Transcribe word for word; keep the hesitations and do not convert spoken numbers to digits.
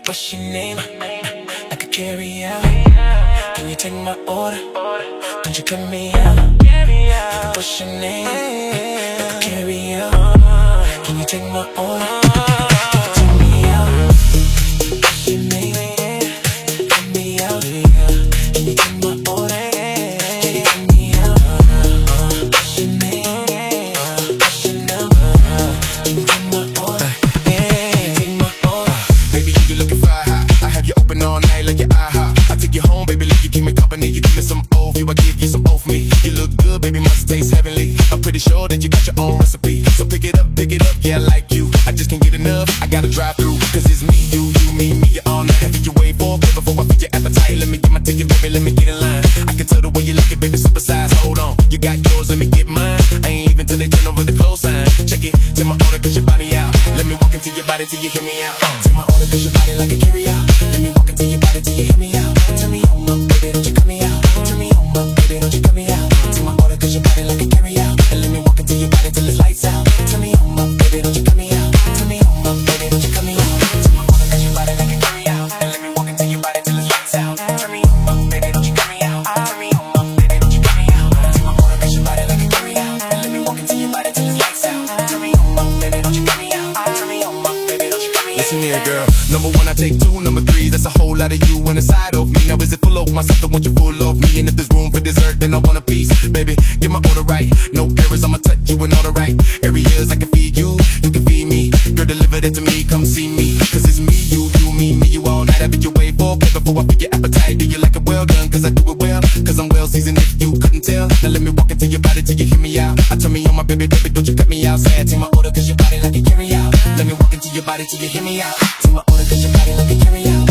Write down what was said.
What's your name? I could carry out. Can you take my order? Don't you cut me out? What's your name? I could carry out. Can you take my order? Take me out. What's your name? Cut me out. Can you take my order? Can you take me out? What's your name? What's your number? Can you take my order? Take my order. Baby, you looking fly high. I have you open all night like your IHOP. I take you home, baby, like you keep me company. You give me some old you, I give you some old for me. You look good, baby, must taste heavenly. I'm pretty sure that you got your own recipe. So pick it up, pick it up, yeah, I like you. I just can't get enough, I gotta drive through. Cause it's me, you, you, me, me, you all night. Have you wait for a bit before I feed your appetite. Let me get my ticket, baby, let me get in line. I can tell the way you look it, baby, super size. Hold on, you got yours, let me get mine. I ain't even till they turn over the close sign. Check it, take my order, cause your body out. Let me walk into your body till you hear me out. Take my order, cause your body like a carry out. Let me walk into your body till you hear me out. Turn me on, my baby, don't you cut me out. Turn me on, my baby, don't you cut me out. Take my order, cause your body like a carry out. And let me walk into your body till it's lights out. Turn me on, my baby, don't you cut me out. Turn me on, my baby, don't you cut me out. Take my order, cause your body like a carry out. And let me walk into your body till it's lights out. Turn me on, my baby, don't you cut me out. Turn me on, my baby, don't you cut me out. Take my order, cause your body like a carry out. And let me walk into your body till it's lights out. Turn me on, my baby, don't you cut me out. Turn me on, my baby, don't you cut me out. Listen here, girl. Number one, I take two. Number three, that's a whole lot of you on the side of me. Now is it full of myself? I want you full of me. And if there's room for dessert, then I want a piece. Baby, get my order right. No errors, I'ma touch you in all the right areas. I can feed you, you can feed me. Girl, deliver that to me, come see me. Cause it's me, you, you, me, me, you all night. I bet you wait for a before I feed your appetite. Do you like it well done? Cause I do it well. Cause I'm well seasoned if you couldn't tell. Now let me walk into your body till you hear me out. I turn me on, my baby, baby, don't you cut me out. Say I take my order cause your body like a carry out. Let me walk into your body till you hear me out. Take my order cause your body like a carry out.